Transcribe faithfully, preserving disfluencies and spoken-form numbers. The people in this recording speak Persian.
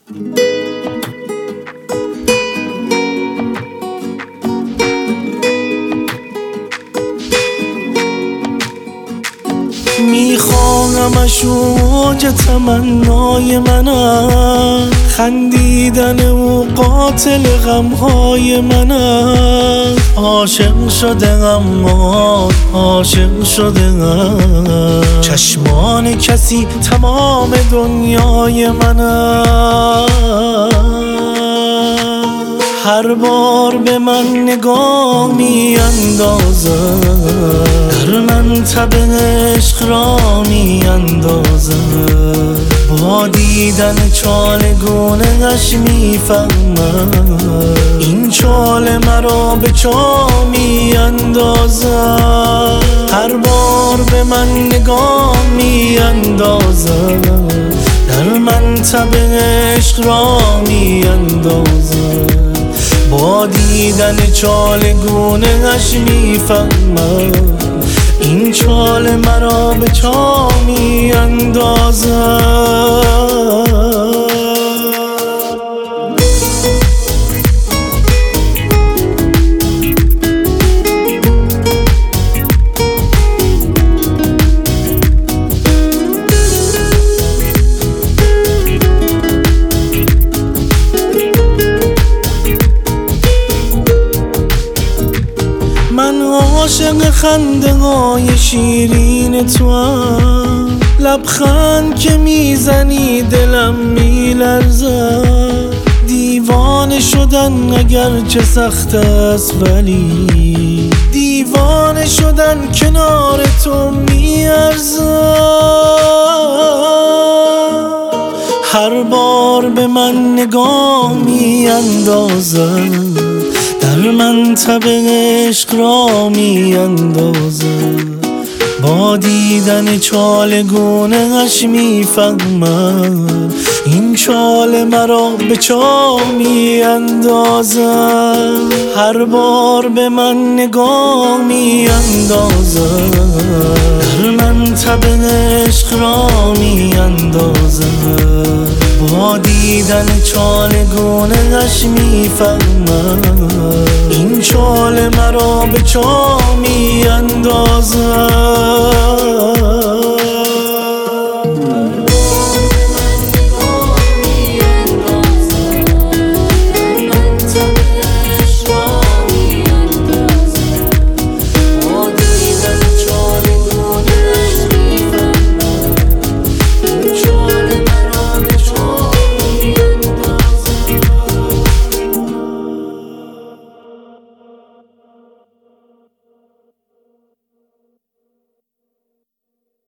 میخواهمش اوج تمنای منم، خندیدن او قاتل غمهای منم. عاشق شدم عاشق شدم، چشمان کسی تمام دنیای منم. هر بار به من نگاه می اندازم، در من تب عشق را می اندازم. با دیدن چالگونه اش می فهمم، این چاله مرا به چا می اندازم. هر بار به من نگاه می اندازم، در من تب عشق را می اندازم. با دیدن چالگونه اش میفهمم، این چاله مرا به چا می اندازم. من عاشق خنده های شیرین تو هم، لبخند که میزنی دلم میلرزه. دیوانه شدن اگرچه سخت است، ولی دیوانه شدن کنار تو میارزه. هر بار به من نگاه میاندازم، در من تب عشق را می اندازم. با دیدن چالگونه اش می فهمم، این چاله مرا به چا می اندازم. هر بار به من نگاه می اندازم، در من تب عشق را می اندازم. با دیدن چالگونه اش می فهمم، این چاله مرا به چا می اندازم.